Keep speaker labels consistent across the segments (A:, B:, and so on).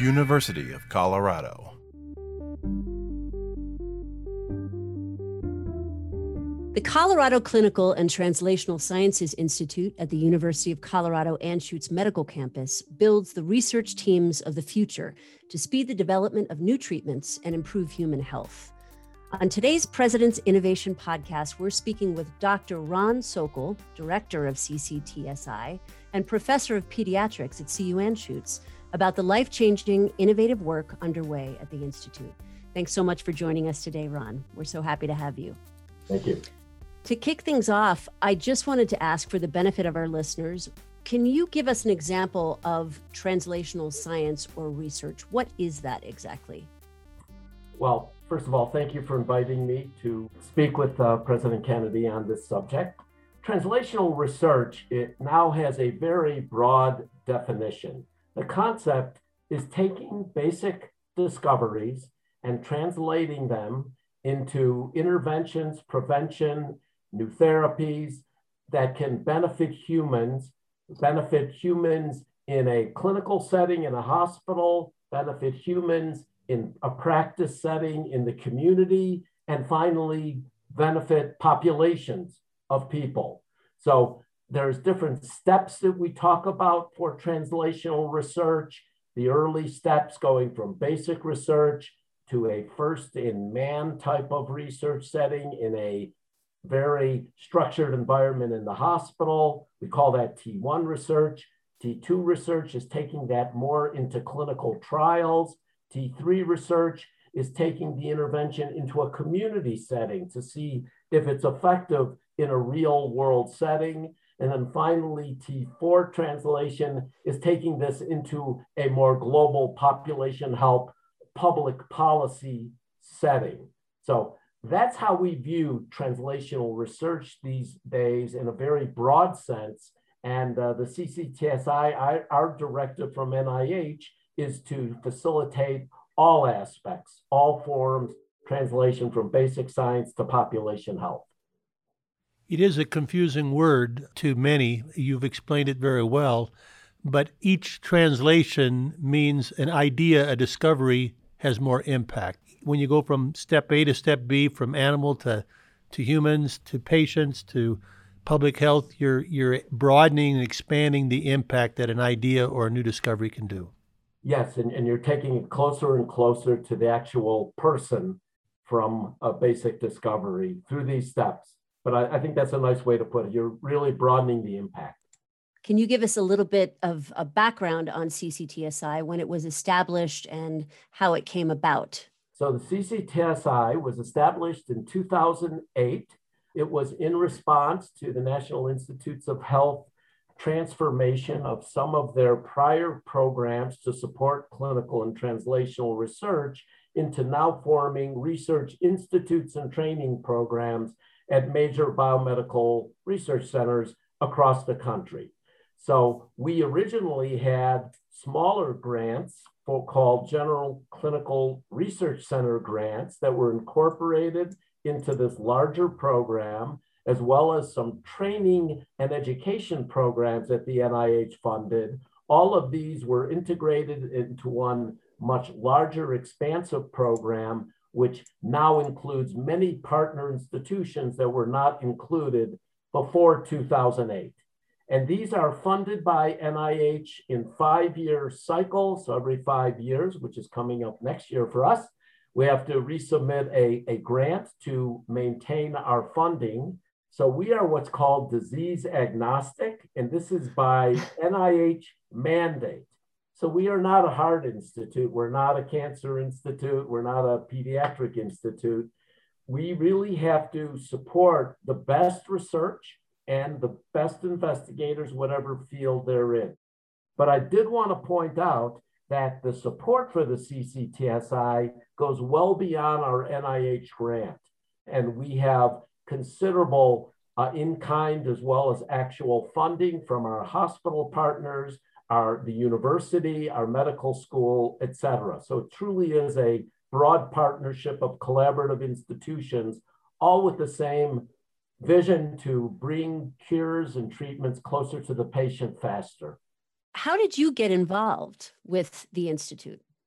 A: University of Colorado.
B: The Colorado Clinical and Translational Sciences Institute at the University of Colorado Anschutz Medical Campus builds the research teams of the future to speed the development of new treatments and improve human health. On today's President's Innovation Podcast, we're speaking with Dr. Ron Sokol, Director of CCTSI and Professor of Pediatrics at CU Anschutz, about the life-changing, innovative work underway at the Institute. Thanks so much for joining us today, Ron. We're so happy to have you.
C: Thank you.
B: To kick things off, I just wanted to ask, for the benefit of our listeners, can you give us an example of translational science or research? What is that exactly?
C: Well, first of all, thank you for inviting me to speak with President Kennedy on this subject. Translational research, it now has a very broad definition. The concept is taking basic discoveries and translating them into interventions, prevention, new therapies that can benefit humans in a clinical setting, in a hospital, benefit humans in a practice setting, in the community, and finally benefit populations of people. So there's different steps that we talk about for translational research, the early steps going from basic research to a first-in-man type of research setting in a very structured environment in the hospital. We call that T1 research. T2 research is taking that more into clinical trials. T3 research is taking the intervention into a community setting to see if it's effective in a real-world setting. And then finally, T4 translation is taking this into a more global population health public policy setting. So that's how we view translational research these days in a very broad sense. And the CCTSI, our directive from NIH, is to facilitate all aspects, all forms, translation from basic science to population health.
D: It is a confusing word to many. You've explained it very well, but each translation means an idea, a discovery has more impact. When you go from step A to step B, from animal to humans, to patients, to public health, you're broadening and expanding the impact that an idea or a new discovery can do.
C: Yes, and you're taking it closer and closer to the actual person from a basic discovery through these steps. But I think that's a nice way to put it. You're really broadening the impact.
B: Can you give us a little bit of a background on CCTSI, when it was established and how it came about?
C: So the CCTSI was established in 2008. It was in response to the National Institutes of Health transformation of some of their prior programs to support clinical and translational research into now forming research institutes and training programs at major biomedical research centers across the country. So we originally had smaller grants called General Clinical Research Center grants that were incorporated into this larger program, as well as some training and education programs that the NIH funded. All of these were integrated into one much larger, expansive program, which now includes many partner institutions that were not included before 2008. And these are funded by NIH in 5-year cycles. So every 5 years, which is coming up next year for us, we have to resubmit a grant to maintain our funding. So we are what's called disease agnostic, and this is by NIH mandate. So we are not a heart institute. We're not a cancer institute. We're not a pediatric institute. We really have to support the best research and the best investigators, whatever field they're in. But I did want to point out that the support for the CCTSI goes well beyond our NIH grant. And we have considerable in-kind as well as actual funding from our hospital partners, the university, our medical school, et cetera. So it truly is a broad partnership of collaborative institutions, all with the same vision to bring cures and treatments closer to the patient faster.
B: How did you get involved with the Institute?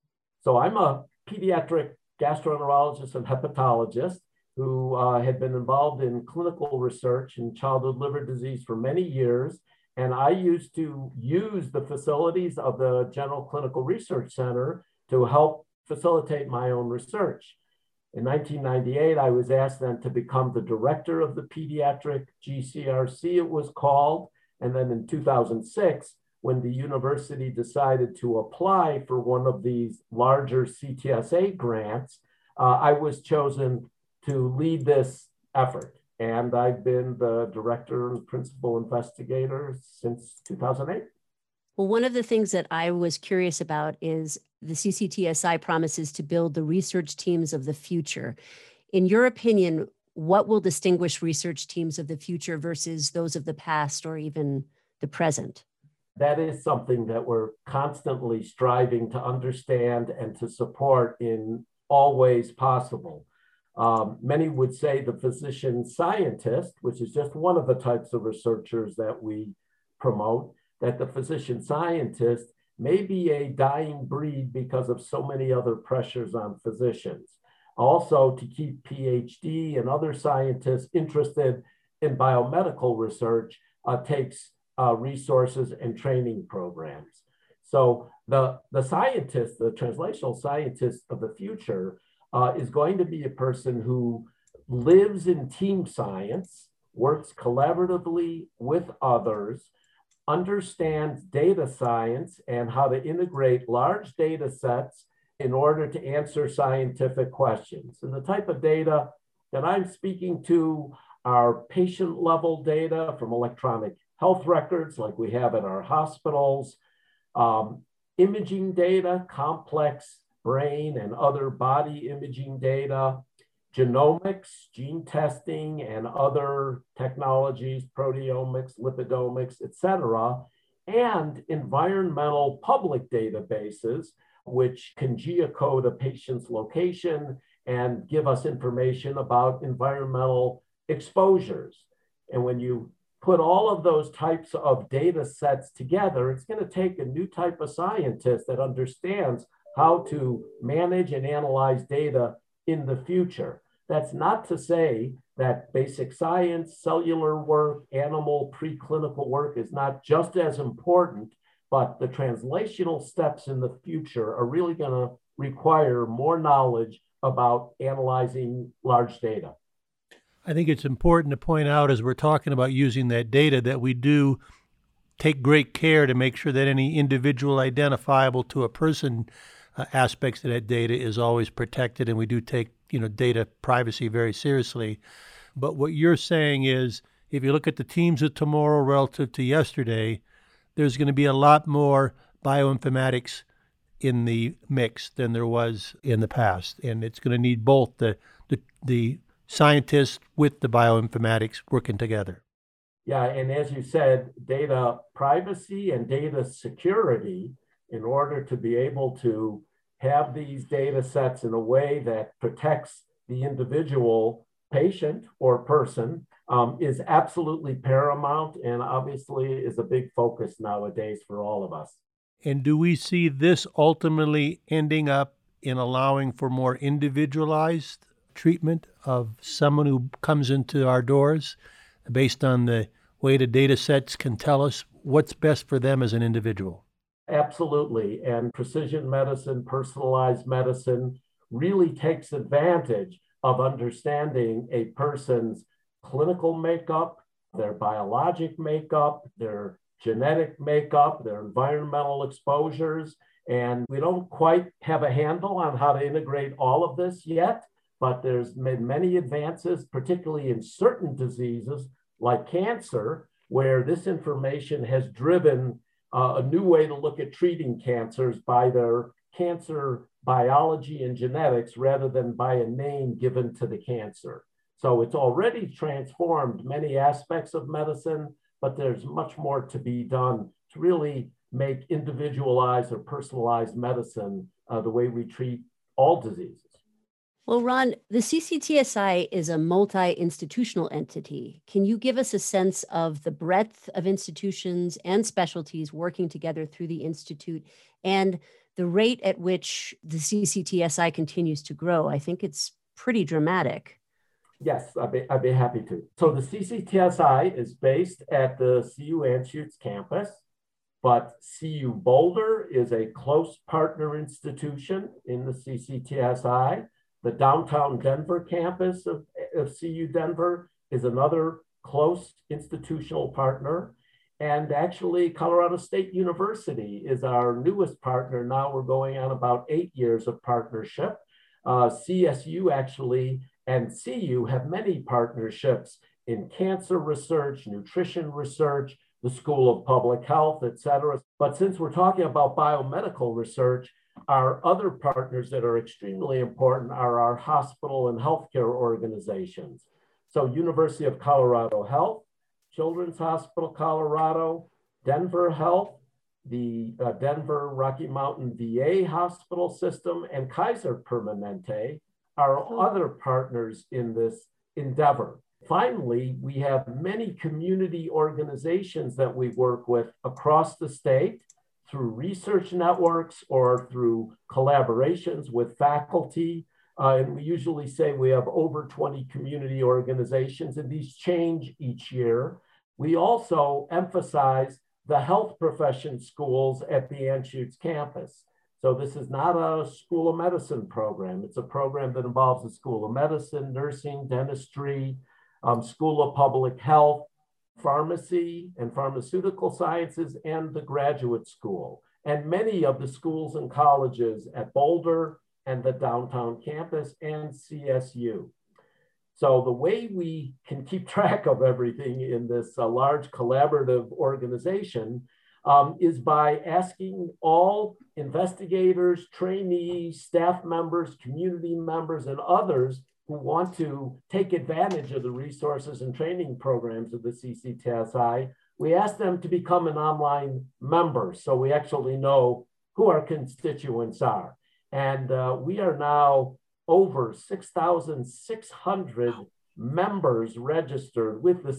C: So I'm a pediatric gastroenterologist and hepatologist who had been involved in clinical research in childhood liver disease for many years. And I used to use the facilities of the General Clinical Research Center to help facilitate my own research. In 1998, I was asked then to become the director of the pediatric GCRC, it was called. And then in 2006, when the university decided to apply for one of these larger CTSA grants, I was chosen to lead this effort. And I've been the director and principal investigator since 2008.
B: Well, one of the things that I was curious about is the CCTSI promises to build the research teams of the future. In your opinion, what will distinguish research teams of the future versus those of the past or even the present?
C: That is something that we're constantly striving to understand and to support in all ways possible. Many would say the physician scientist, which is just one of the types of researchers that we promote, that the physician scientist may be a dying breed because of so many other pressures on physicians. Also, to keep PhD and other scientists interested in biomedical research takes resources and training programs. So the scientist, the translational scientist of the future is going to be a person who lives in team science, works collaboratively with others, understands data science and how to integrate large data sets in order to answer scientific questions. And the type of data that I'm speaking to are patient level data from electronic health records like we have at our hospitals, imaging data, complex brain and other body imaging data, genomics, gene testing, and other technologies, proteomics, lipidomics, et cetera, and environmental public databases, which can geocode a patient's location and give us information about environmental exposures. And when you put all of those types of data sets together, it's going to take a new type of scientist that understands how to manage and analyze data in the future. That's not to say that basic science, cellular work, animal preclinical work is not just as important, but the translational steps in the future are really going to require more knowledge about analyzing large data.
D: I think it's important to point out as we're talking about using that data that we do take great care to make sure that any individual identifiable to a person aspects of that data is always protected, and we do take data privacy very seriously. But what you're saying is, if you look at the teams of tomorrow relative to yesterday, there's going to be a lot more bioinformatics in the mix than there was in the past, and it's going to need both the scientists with the bioinformatics working together.
C: Yeah, and as you said, data privacy and data security, in order to be able to have these data sets in a way that protects the individual patient or person, is absolutely paramount and obviously is a big focus nowadays for all of us.
D: And do we see this ultimately ending up in allowing for more individualized treatment of someone who comes into our doors based on the way the data sets can tell us what's best for them as an individual?
C: Absolutely. And precision medicine, personalized medicine really takes advantage of understanding a person's clinical makeup, their biologic makeup, their genetic makeup, their environmental exposures. And we don't quite have a handle on how to integrate all of this yet, but there's been many advances, particularly in certain diseases like cancer, where this information has driven a new way to look at treating cancers by their cancer biology and genetics rather than by a name given to the cancer. So it's already transformed many aspects of medicine, but there's much more to be done to really make individualized or personalized medicine the way we treat all diseases.
B: Well, Ron, the CCTSI is a multi-institutional entity. Can you give us a sense of the breadth of institutions and specialties working together through the Institute and the rate at which the CCTSI continues to grow, I think it's pretty dramatic.
C: Yes, I'd be happy to. So the CCTSI is based at the CU Anschutz campus, but CU Boulder is a close partner institution in the CCTSI. The downtown Denver campus of CU Denver is another close institutional partner. And actually, Colorado State University is our newest partner. Now we're going on about 8 years of partnership. CSU actually and CU have many partnerships in cancer research, nutrition research, the School of Public Health, et cetera. But since we're talking about biomedical research, our other partners that are extremely important are our hospital and healthcare organizations. So University of Colorado Health, Children's Hospital Colorado, Denver Health, the Denver Rocky Mountain VA hospital system, and Kaiser Permanente are other partners in this endeavor. Finally, we have many community organizations that we work with across the state through research networks or through collaborations with faculty. And we usually say we have over 20 community organizations, and these change each year. We also emphasize the health profession schools at the Anschutz campus. So this is not a School of Medicine program. It's a program that involves the School of Medicine, nursing, dentistry, School of Public Health, pharmacy and pharmaceutical sciences, and the graduate school. And many of the schools and colleges at Boulder and the downtown campus and CSU. So the way we can keep track of everything in this large collaborative organization is by asking all investigators, trainees, staff members, community members, and others who want to take advantage of the resources and training programs of the CCTSI, we ask them to become an online member so we actually know who our constituents are. And we are now over 6,600 members registered with the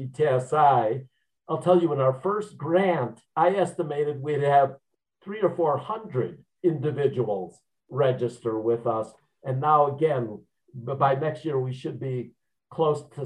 C: CCTSI. I'll tell you, in our first grant, I estimated we'd have 300 or 400 individuals register with us. And now again, by next year, we should be close to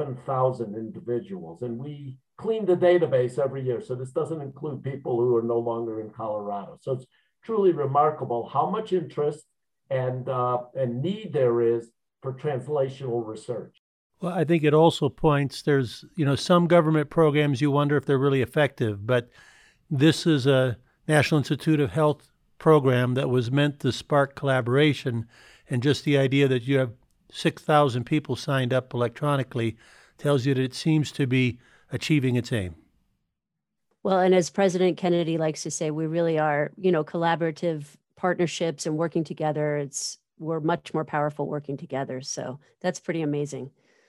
C: 7,000 individuals. And we clean the database every year. So this doesn't include people who are no longer in Colorado. So it's truly remarkable how much interest and need there is for translational research.
D: Well, I think it also points, there's, some government programs you wonder if they're really effective, but this is a National Institute of Health program that was meant to spark collaboration, and just the idea that you have 6,000 people signed up electronically tells you that it seems to be achieving its aim.
B: Well, and as President Kennedy likes to say, we really are, collaborative partnerships and working together. We're much more powerful working together. So that's pretty amazing.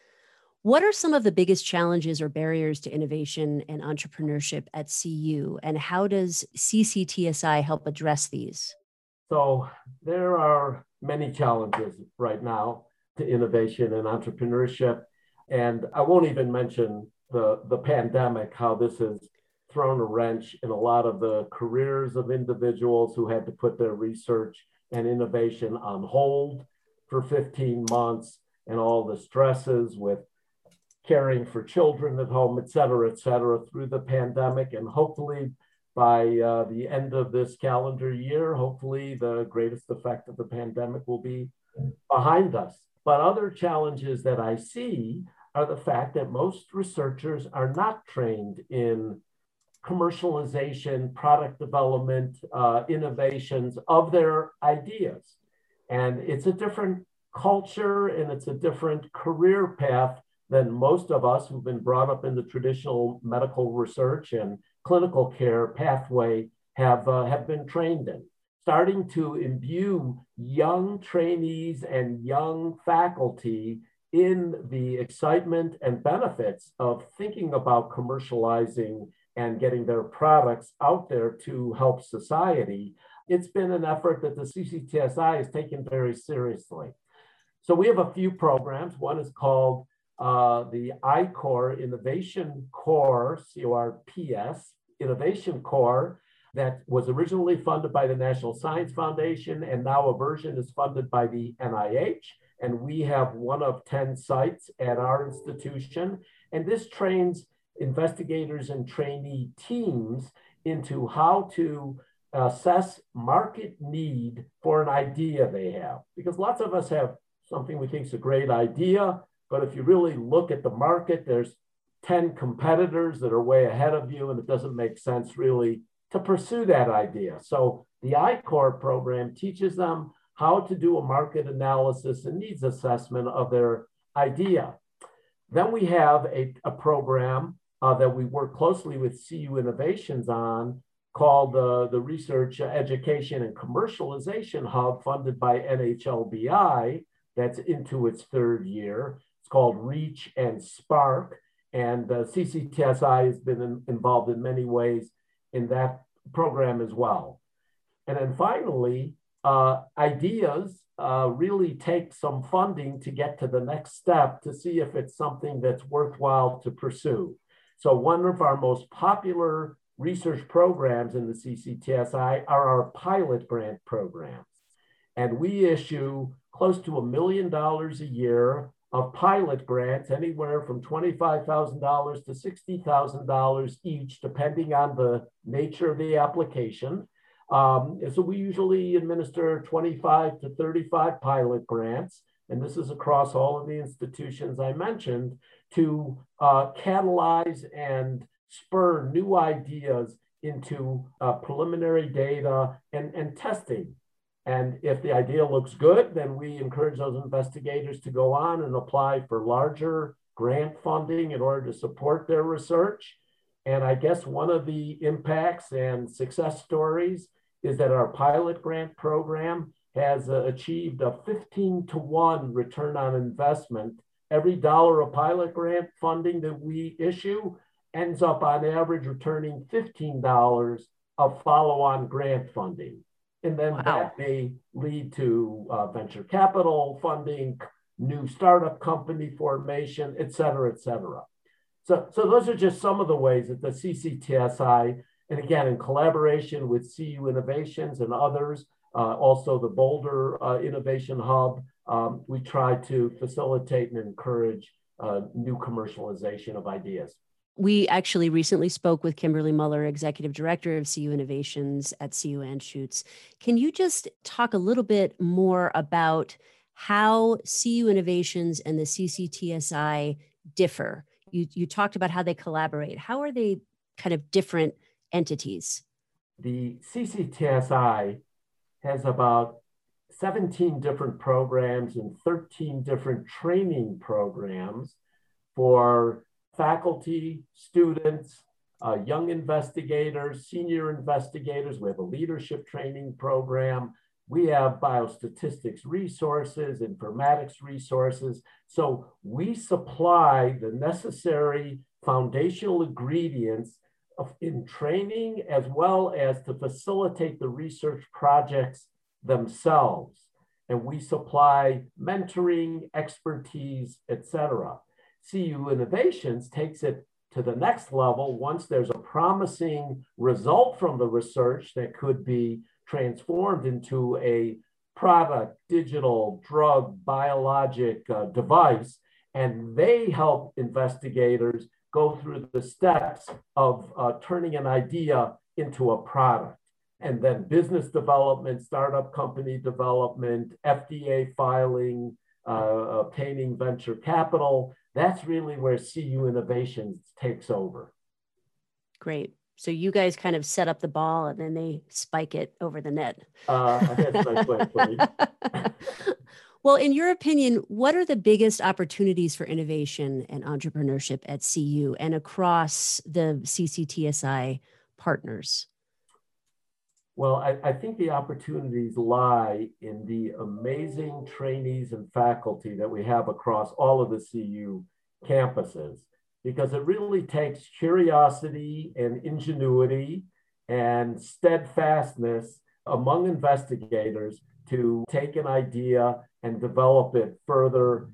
B: What are some of the biggest challenges or barriers to innovation and entrepreneurship at CU, and how does CCTSI help address these?
C: So there are many challenges right now to innovation and entrepreneurship. And I won't even mention the pandemic, how this has thrown a wrench in a lot of the careers of individuals who had to put their research and innovation on hold for 15 months, and all the stresses with caring for children at home, et cetera, through the pandemic. And hopefully by the end of this calendar year, hopefully the greatest effect of the pandemic will be behind us. But other challenges that I see are the fact that most researchers are not trained in commercialization, product development, innovations of their ideas. And it's a different culture and it's a different career path than most of us who've been brought up in the traditional medical research and clinical care pathway have been trained in. Starting to imbue young trainees and young faculty in the excitement and benefits of thinking about commercializing and getting their products out there to help society. It's been an effort that the CCTSI has taken very seriously. So we have a few programs. One is called the I-Corps Innovation Corps, CORPS, Innovation Corps. that was originally funded by the National Science Foundation, and now a version is funded by the NIH. And we have one of 10 sites at our institution. And this trains investigators and trainee teams into how to assess market need for an idea they have. Because lots of us have something we think is a great idea, but if you really look at the market, there's 10 competitors that are way ahead of you, and it doesn't make sense really to pursue that idea. So the I-Corps program teaches them how to do a market analysis and needs assessment of their idea. Then we have a program that we work closely with CU Innovations on called the Research Education and Commercialization Hub, funded by NHLBI. That's into its third year. It's called REACH and SPARK. And CCTSI has been involved in many ways in that program as well. And then finally, ideas really take some funding to get to the next step to see if it's something that's worthwhile to pursue. So one of our most popular research programs in the CCTSI are our pilot grant programs. And we issue close to $1 million a year of pilot grants, anywhere from $25,000 to $60,000 each, depending on the nature of the application. So we usually administer 25 to 35 pilot grants, and this is across all of the institutions I mentioned, to catalyze and spur new ideas into preliminary data and testing. And if the idea looks good, then we encourage those investigators to go on and apply for larger grant funding in order to support their research. And I guess one of the impacts and success stories is that our pilot grant program has achieved a 15-to-1 return on investment. Every dollar of pilot grant funding that we issue ends up on average returning $15 of follow-on grant funding. And then that may lead to venture capital funding, new startup company formation, et cetera, et cetera. So those are just some of the ways that the CCTSI, and again, in collaboration with CU Innovations and others, also the Boulder Innovation Hub, we try to facilitate and encourage new commercialization of ideas.
B: We actually recently spoke with Kimberly Muller, Executive Director of CU Innovations at CU Anschutz. Can you just talk a little bit more about how CU Innovations and the CCTSI differ? You talked about how they collaborate. How are they kind of different entities?
C: The CCTSI has about 17 different programs and 13 different training programs for faculty, students, young investigators, senior investigators. We have a leadership training program. We have biostatistics resources, informatics resources. So we supply the necessary foundational ingredients in training, as well as to facilitate the research projects themselves. And we supply mentoring, expertise, et cetera. CU Innovations takes it to the next level once there's a promising result from the research that could be transformed into a product, digital, drug, biologic device, and they help investigators go through the steps of turning an idea into a product. And then business development, startup company development, FDA filing, obtaining venture capital. That's really where CU Innovations takes over.
B: Great. So you guys kind of set up the ball and then they spike it over the net.
C: That's a nice way of putting it.
B: Well, in your opinion, what are the biggest opportunities for innovation and entrepreneurship at CU and across the CCTSI partners?
C: Well, I think the opportunities lie in the amazing trainees and faculty that we have across all of the CU campuses, because it really takes curiosity and ingenuity and steadfastness among investigators to take an idea and develop it further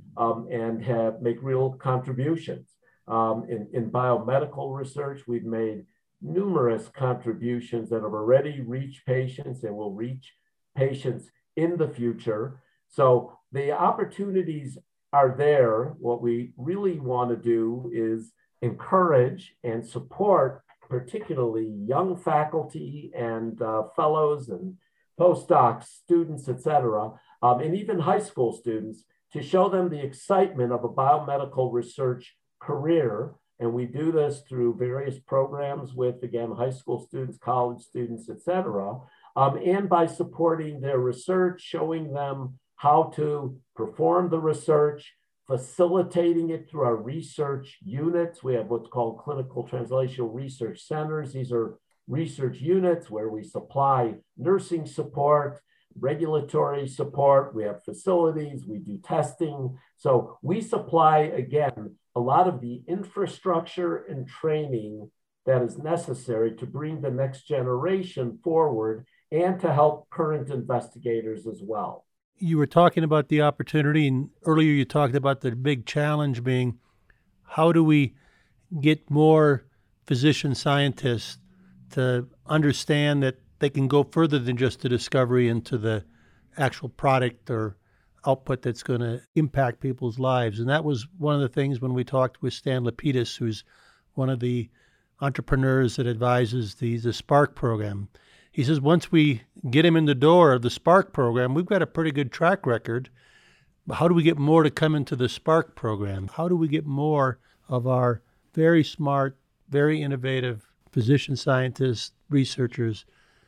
C: and make real contributions. In biomedical research, we've made numerous contributions that have already reached patients and will reach patients in the future. So the opportunities are there. What we really want to do is encourage and support particularly young faculty and fellows and postdocs, students, et cetera, and even high school students, to show them the excitement of a biomedical research career. And we do this through various programs with, again, high school students, college students, et cetera, and by supporting their research, showing them how to perform the research, facilitating it through our research units. We have what's called clinical translational research centers. These are research units where we supply nursing support, regulatory support. We have facilities, we do testing. So we supply, again, a lot of the infrastructure and training that is necessary to bring the next generation forward and to help current investigators as well.
D: You were talking about the opportunity, and earlier you talked about the big challenge being, how do we get more physician scientists to understand that they can go further than just the discovery into the actual product or output that's going to impact people's lives. And that was one of the things when we talked with Stan Lapidus, who's one of the entrepreneurs that advises the Spark program. He says once we get him in the door of the Spark program, we've got a pretty good track record. How do we get more to come into the Spark program? How do we get more of our very smart, very innovative physician scientists, researchers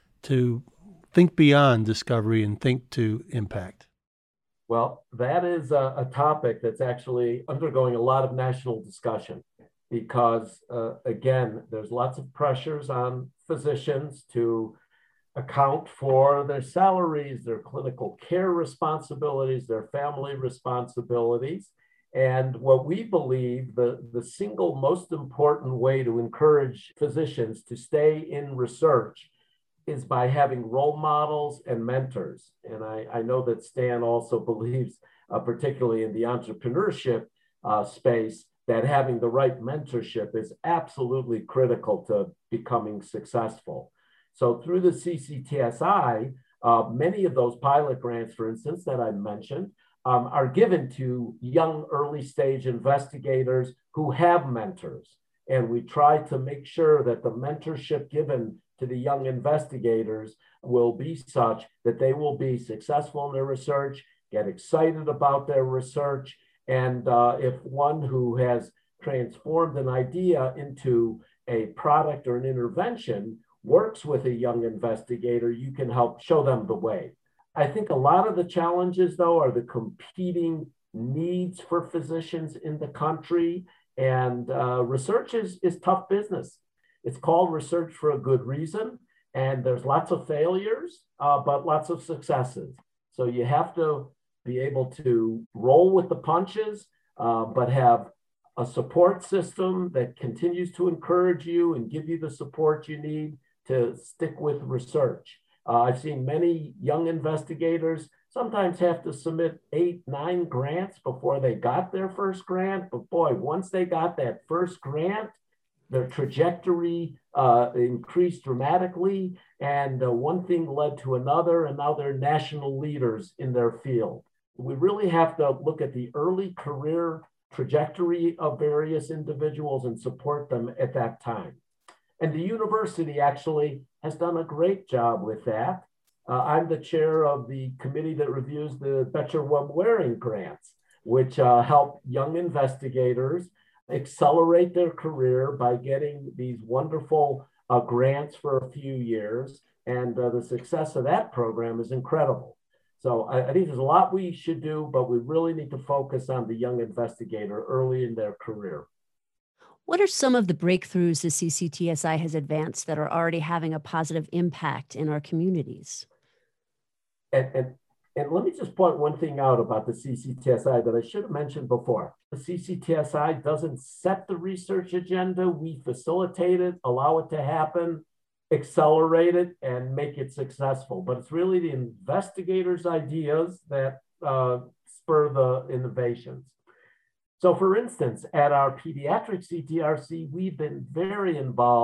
D: to think beyond discovery and think to impact?
C: Well, that is a topic that's actually undergoing a lot of national discussion because, again, there's lots of pressures on physicians to account for their salaries, their clinical care responsibilities, their family responsibilities. And what we believe the single most important way to encourage physicians to stay in research is by having role models and mentors. And I know that Stan also believes, particularly in the entrepreneurship space, that having the right mentorship is absolutely critical to becoming successful. So through the CCTSI, many of those pilot grants, for instance, that I mentioned, are given to young early stage investigators who have mentors. And we try to make sure that the mentorship given to the young investigators will be such that they will be successful in their research, get excited about their research. And if one who has transformed an idea into a product or an intervention works with a young investigator, you can help show them the way. I think a lot of the challenges, though, are the competing needs for physicians in the country. And research is tough business. It's called research for a good reason. And there's lots of failures, but lots of successes. So you have to be able to roll with the punches, but have a support system that continues to encourage you and give you the support you need to stick with research. I've seen many young investigators sometimes have to submit 8, 9 grants before they got their first grant. But boy, once they got that first grant, their trajectory increased dramatically. And one thing led to another, and now they're national leaders in their field. We really have to look at the early career trajectory of various individuals and support them at that time. And the university actually has done a great job with that. I'm the chair of the committee that reviews the Becher Webb-Waring grants, which help young investigators accelerate their career by getting these wonderful grants for a few years. And the success of that program is incredible. So I think there's a lot we should do, but we really need to focus on the young investigator early in their career.
B: What are some of the breakthroughs the CCTSI has advanced that are already having a positive impact in our communities?
C: And let me just point one thing out about the CCTSI that I should have mentioned before. The CCTSI doesn't set the research agenda. We facilitate it, allow it to happen, accelerate it, and make it successful. But it's really the investigators' ideas that spur the innovations. So for instance, at our pediatric CTRC, we've been very involved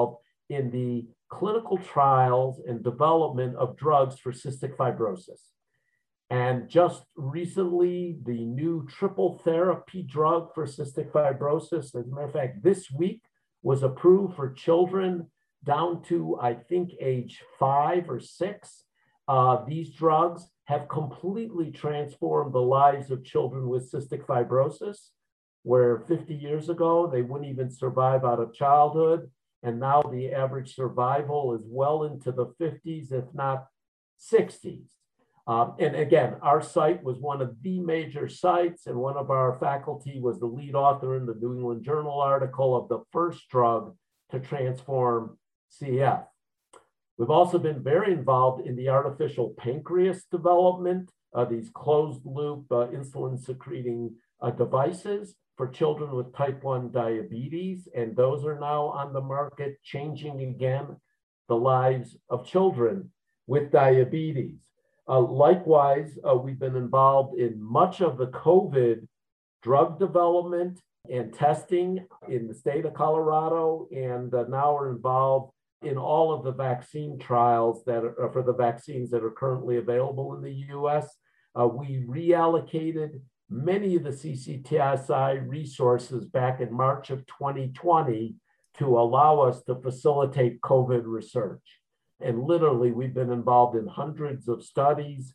C: in the clinical trials and development of drugs for cystic fibrosis. And just recently, the new triple therapy drug for cystic fibrosis, as a matter of fact, this week was approved for children down to, I think, age 5 or 6. These drugs have completely transformed the lives of children with cystic fibrosis, where 50 years ago, they wouldn't even survive out of childhood. And now the average survival is well into the 50s, if not 60s. And again, our site was one of the major sites, and one of our faculty was the lead author in the New England Journal article of the first drug to transform CF. We've also been very involved in the artificial pancreas development, these closed loop insulin secreting devices for children with type 1 diabetes, and those are now on the market, changing again the lives of children with diabetes. Likewise, we've been involved in much of the COVID drug development and testing in the state of Colorado, and now we're involved in all of the vaccine trials that are for the vaccines that are currently available in the US. We reallocated many of the CCTSI resources back in March of 2020 to allow us to facilitate COVID research. And literally, we've been involved in hundreds of studies.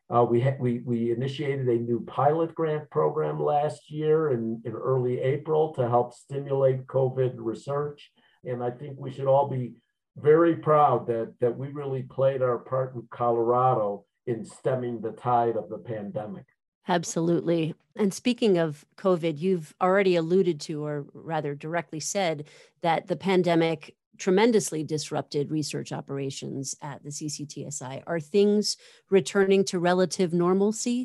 C: We initiated a new pilot grant program last year in early April to help stimulate COVID research. And I think we should all be very proud that we really played our part in Colorado in stemming the tide of the pandemic.
B: Absolutely. And speaking of COVID, you've already alluded to, or rather directly said, that the pandemic tremendously disrupted research operations at the CCTSI. Are things returning to relative normalcy?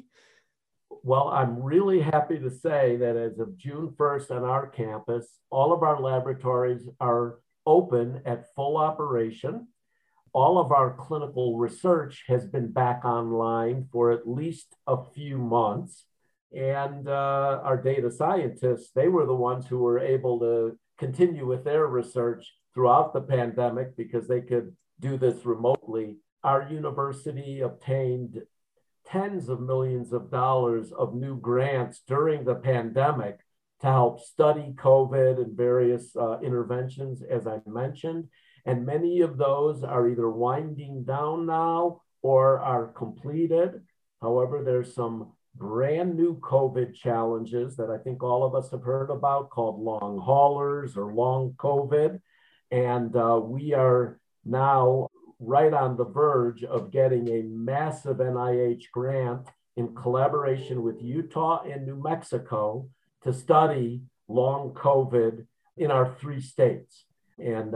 C: Well, I'm really happy to say that as of June 1st on our campus, all of our laboratories are open at full operation. All of our clinical research has been back online for at least a few months. And our data scientists, they were the ones who were able to continue with their research throughout the pandemic because they could do this remotely. Our university obtained tens of millions of dollars of new grants during the pandemic to help study COVID and various interventions, as I mentioned. And many of those are either winding down now or are completed. However, there's some brand new COVID challenges that I think all of us have heard about called long haulers or long COVID. And we are now right on the verge of getting a massive NIH grant in collaboration with Utah and New Mexico to study long COVID in our 3 states. And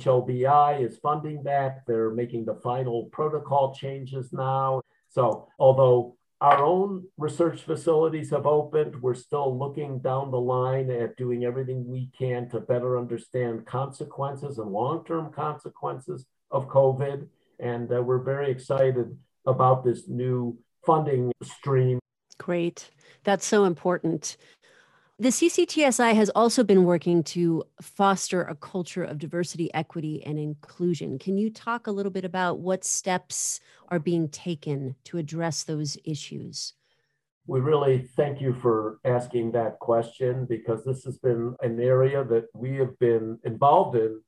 C: NHLBI is funding that. They're making the final protocol changes now. So although our own research facilities have opened, we're still looking down the line at doing everything we can to better understand consequences and long-term consequences of COVID. And we're very excited about this new funding stream.
B: Great. That's so important. The CCTSI has also been working to foster a culture of diversity, equity, and inclusion. Can you talk a little bit about what steps are being taken to address those issues?
C: We really thank you for asking that question because this has been an area that we have been involved in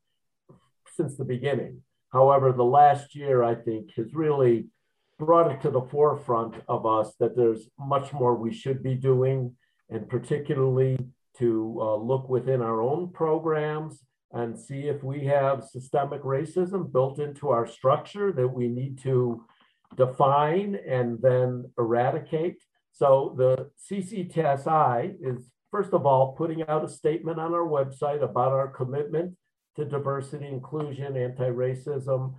C: since the beginning. However, the last year, I think, has really brought it to the forefront of us that there's much more we should be doing, and particularly to look within our own programs and see if we have systemic racism built into our structure that we need to define and then eradicate. So the CCTSI is, first of all, putting out a statement on our website about our commitment to diversity, inclusion, anti-racism,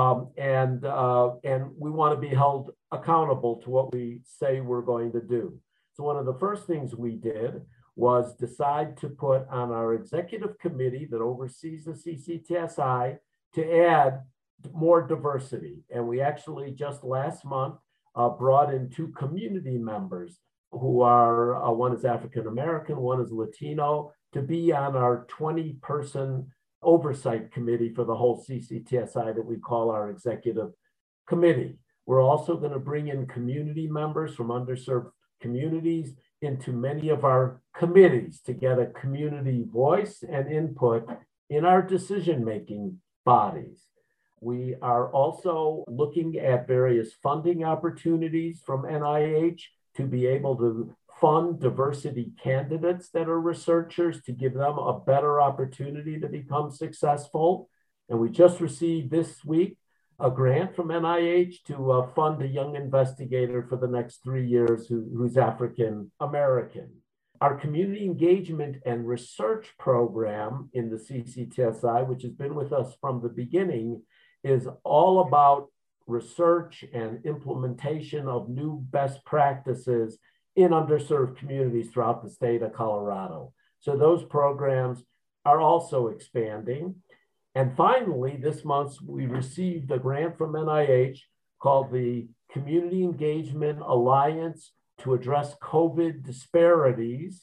C: and we want to be held accountable to what we say we're going to do. So one of the first things we did was decide to put on our executive committee that oversees the CCTSI to add more diversity. And we actually just last month brought in 2 community members who are, one is African American, one is Latino, to be on our 20-person oversight committee for the whole CCTSI that we call our executive committee. We're also going to bring in community members from underserved communities into many of our committees to get a community voice and input in our decision-making bodies. We are also looking at various funding opportunities from NIH to be able to fund diversity candidates that are researchers to give them a better opportunity to become successful. And we just received this week a grant from NIH to fund a young investigator for the next 3 years who's African American. Our community engagement and research program in the CCTSI, which has been with us from the beginning, is all about research and implementation of new best practices in underserved communities throughout the state of Colorado. So those programs are also expanding. And finally, this month, we received a grant from NIH called the Community Engagement Alliance to Address COVID Disparities,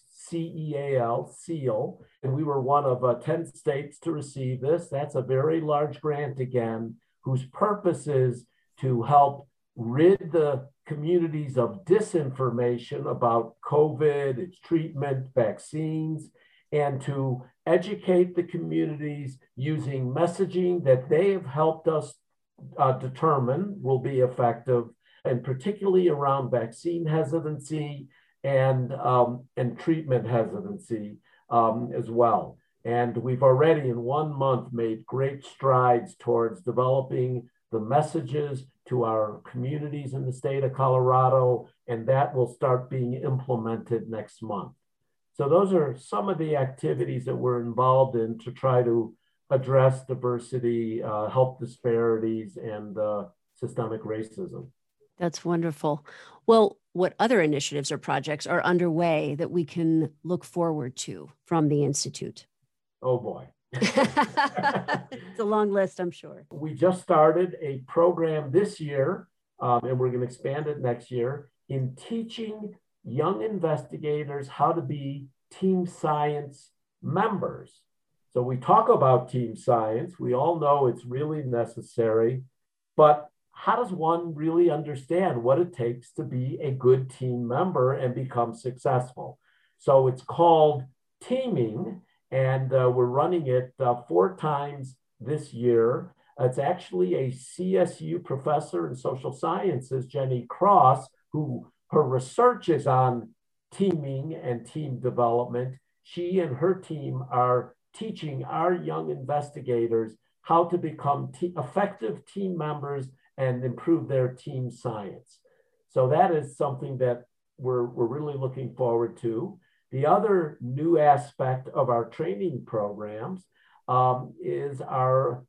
C: CEAL. And we were one of 10 states to receive this. That's a very large grant again, whose purpose is to help rid the communities of disinformation about COVID, its treatment, vaccines, and to educate the communities using messaging that they have helped us determine will be effective, and particularly around vaccine hesitancy and treatment hesitancy as well. And we've already in 1 month made great strides towards developing the messages to our communities in the state of Colorado, and that will start being implemented next month. So those are some of the activities that we're involved in to try to address diversity, health disparities, and systemic racism.
B: That's wonderful. Well, what other initiatives or projects are underway that we can look forward to from the Institute?
C: Oh boy.
B: It's a long list, I'm sure.
C: We just started a program this year, and we're going to expand it next year, in teaching young investigators how to be team science members. So we talk about team science. We all know it's really necessary, but how does one really understand what it takes to be a good team member and become successful? So it's called teaming, and we're running it 4 times this year. It's actually a CSU professor in social sciences, Jenny Cross, who her research is on teaming and team development. She and her team are teaching our young investigators how to become effective team members and improve their team science. So that is something that we're really looking forward to. The other new aspect of our training programs is our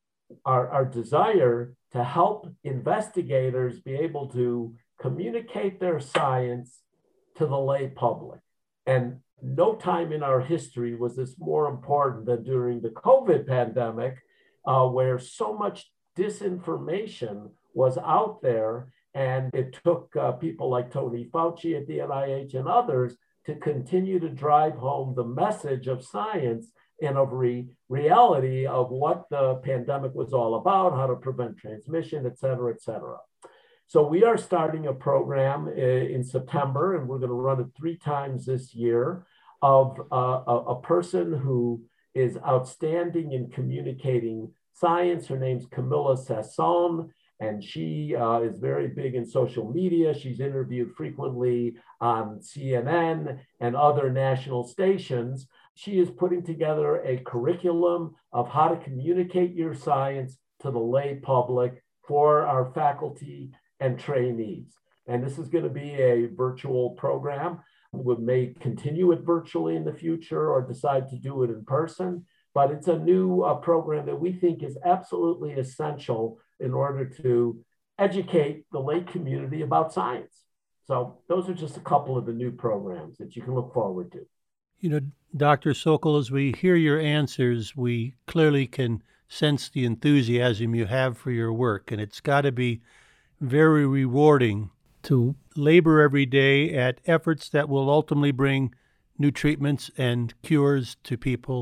C: desire to help investigators be able to communicate their science to the lay public. And no time in our history was this more important than during the COVID pandemic, where so much disinformation was out there, and it took people like Tony Fauci at the NIH and others to continue to drive home the message of science and of reality of what the pandemic was all about, how to prevent transmission, et cetera, et cetera. So we are starting a program in September, and we're going to run it 3 times this year, of a person who is outstanding in communicating science. Her name's Camilla Sasson, and she is very big in social media. She's interviewed frequently on CNN and other national stations. She is putting together a curriculum of how to communicate your science to the lay public for our faculty and trainees. And this is going to be a virtual program. We may continue it virtually in the future or decide to do it in person, but it's a new program that we think is absolutely essential in order to educate the lay community about science. So those are just a couple of the new programs that you can look forward to.
D: You know, Dr. Sokol, as we hear your answers, we clearly can sense the enthusiasm you have for your work, and it's got to be very rewarding to labor every day at efforts that will ultimately bring new treatments and cures to people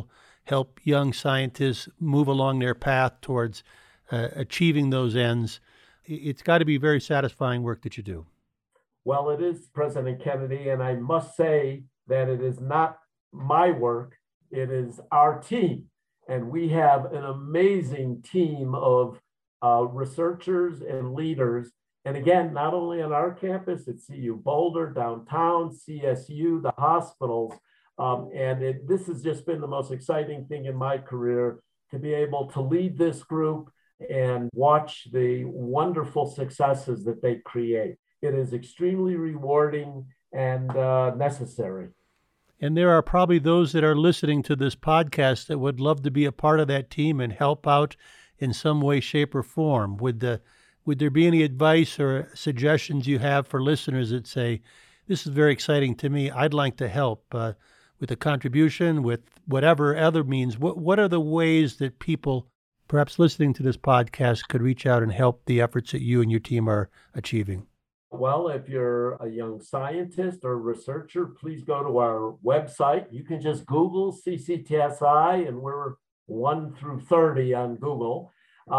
D: help young scientists move along their path towards achieving those ends. It's got to be very satisfying work that you do.
C: Well, it is, President Kennedy, and I must say that it is not my work, it is our team. And we have an amazing team of researchers and leaders. And again, not only on our campus, at CU Boulder, downtown, CSU, the hospitals. This has just been the most exciting thing in my career, to be able to lead this group and watch the wonderful successes that they create. It is extremely rewarding and necessary.
D: And there are probably those that are listening to this podcast that would love to be a part of that team and help out in some way, shape, or form. Would there be any advice or suggestions you have for listeners that say, this is very exciting to me, I'd like to help with a contribution, with whatever other means? What are the ways that people perhaps listening to this podcast could reach out and help the efforts that you and your team are achieving?
C: Well, if you're a young scientist or researcher, please go to our website. You can just Google CCTSI, and we're 1 through 30 on Google.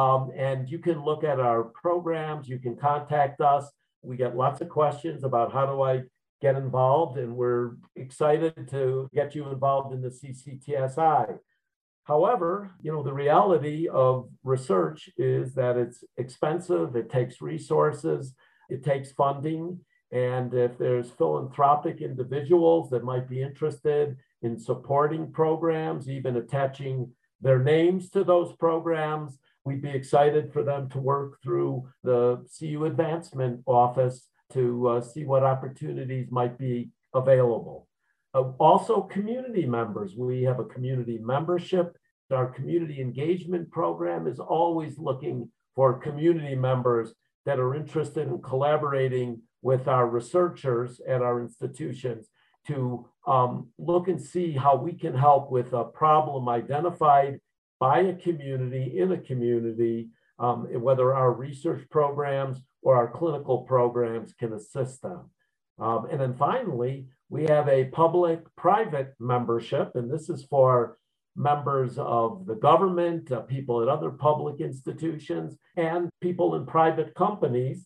C: And you can look at our programs. You can contact us. We get lots of questions about how do I get involved, and we're excited to get you involved in the CCTSI. However, the reality of research is that it's expensive, it takes resources, it takes funding, and if there's philanthropic individuals that might be interested in supporting programs, even attaching their names to those programs, we'd be excited for them to work through the CU Advancement Office to see what opportunities might be available. Also, community members. We have a community membership. Our community engagement program is always looking for community members that are interested in collaborating with our researchers at our institutions to look and see how we can help with a problem identified by a community, in a community, whether our research programs or our clinical programs can assist them. And then finally, we have a public-private membership, and this is for members of the government, people at other public institutions, and people in private companies.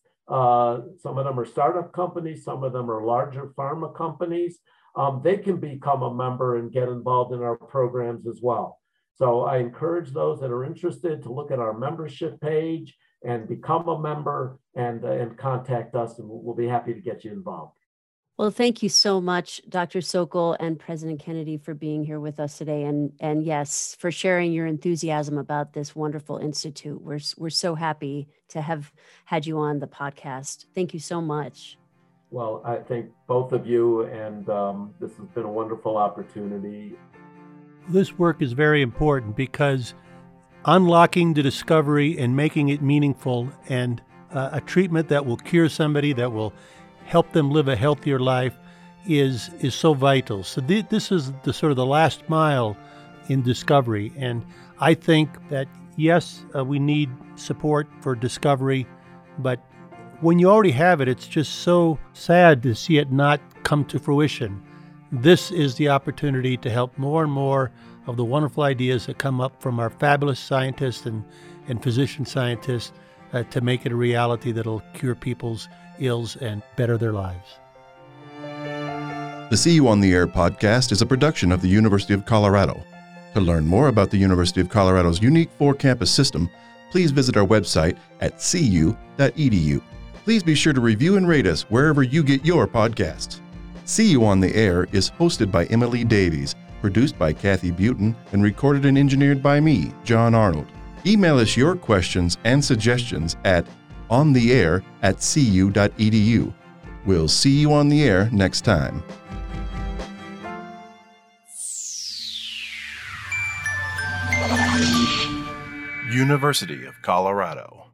C: Some of them are startup companies, some of them are larger pharma companies. They can become a member and get involved in our programs as well. So I encourage those that are interested to look at our membership page and become a member and contact us, and we'll be happy to get you involved.
B: Well, thank you so much, Dr. Sokol and President Kennedy, for being here with us today, and yes, for sharing your enthusiasm about this wonderful institute. We're so happy to have had you on the podcast. Thank you so much.
C: Well, I thank both of you, and this has been a wonderful opportunity.
D: This work is very important because unlocking the discovery and making it meaningful, and a treatment that will cure somebody, that will help them live a healthier life, is so vital. So this is the sort of the last mile in discovery. And I think that, yes, we need support for discovery, but when you already have it, it's just so sad to see it not come to fruition. This is the opportunity to help more and more of the wonderful ideas that come up from our fabulous scientists and physician scientists to make it a reality that'll cure people's ills and better their lives.
A: The CU on the Air podcast is a production of the University of Colorado. To learn more about the University of Colorado's unique 4-campus system, please visit our website at cu.edu. Please be sure to review and rate us wherever you get your podcasts. CU on the Air is hosted by Emily Davies, produced by Kathy Butin, and recorded and engineered by me, John Arnold. Email us your questions and suggestions at ontheair@cu.edu. We'll see you on the air next time. University of Colorado.